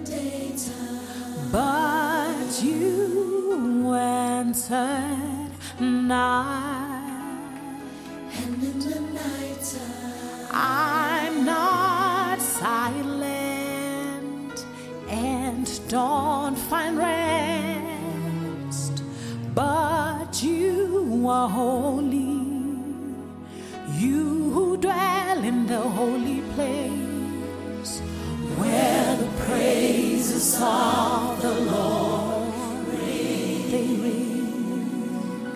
daytime, but you answered night. and in the nighttime, I'm not silent and don't find rest, but you are holy. You who dwell in the holy place, where the praises of the Lord they ring.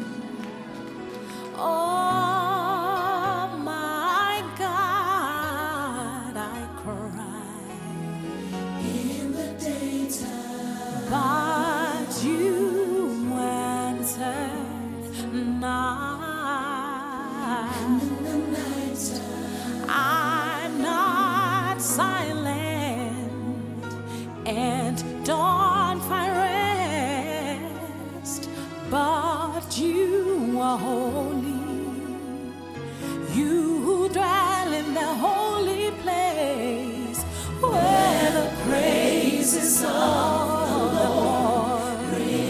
Oh my God, I cry in the daytime, but you answered night. in the nighttime, I'm not silent and don't find rest, but you are holy. You who dwell in the holy place, where the praises of the Lord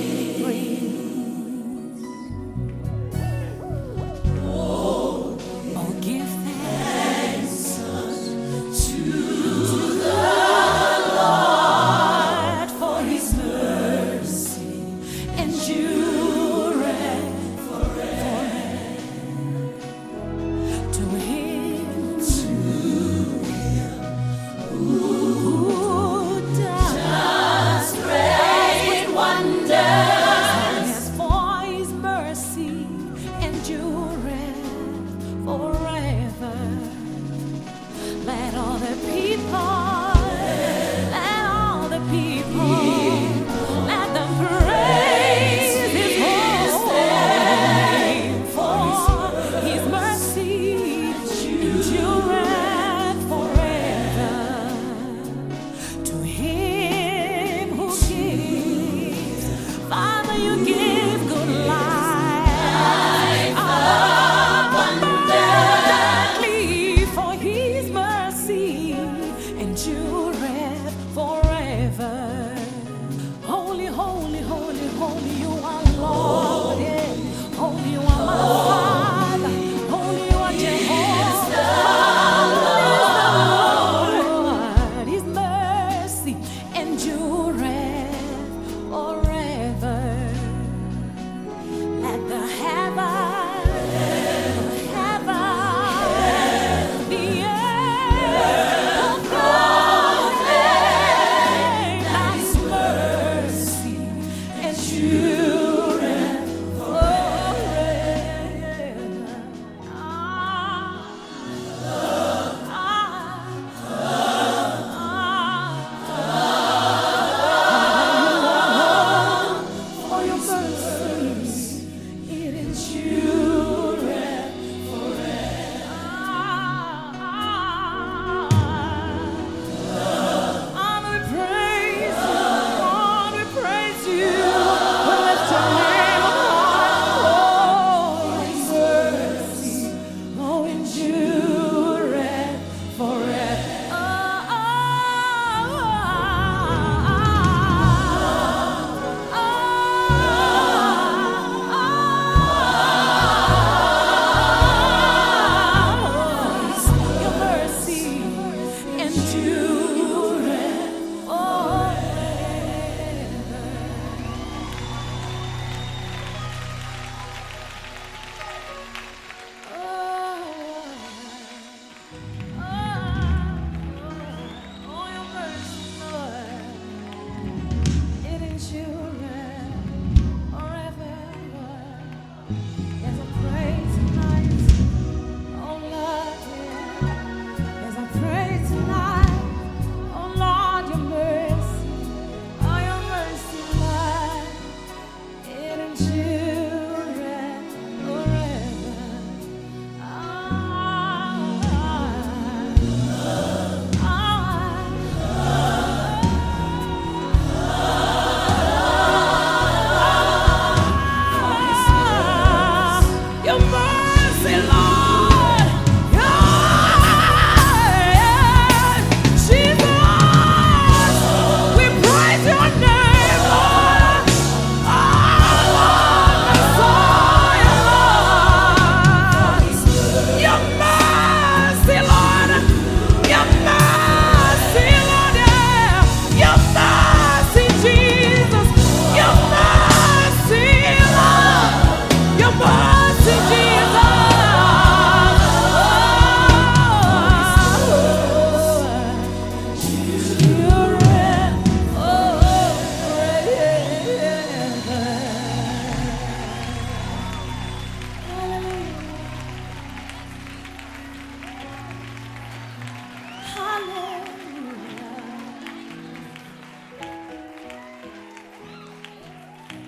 ring. Oh, give thanks to the Lord, for His mercy endureth forever. To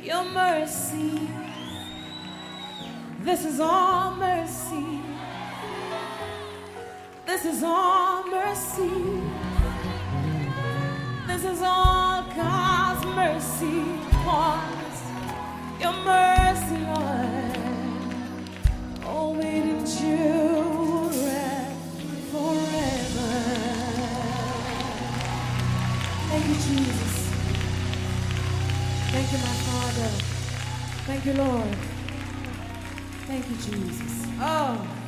your mercy. This is all mercy. This is all mercy. This is all God's mercy for us. Your mercy, Lord. Oh, it endureth forever. Thank you, Jesus. Thank you, my Father. Thank you, Lord. Thank you, Jesus. Oh.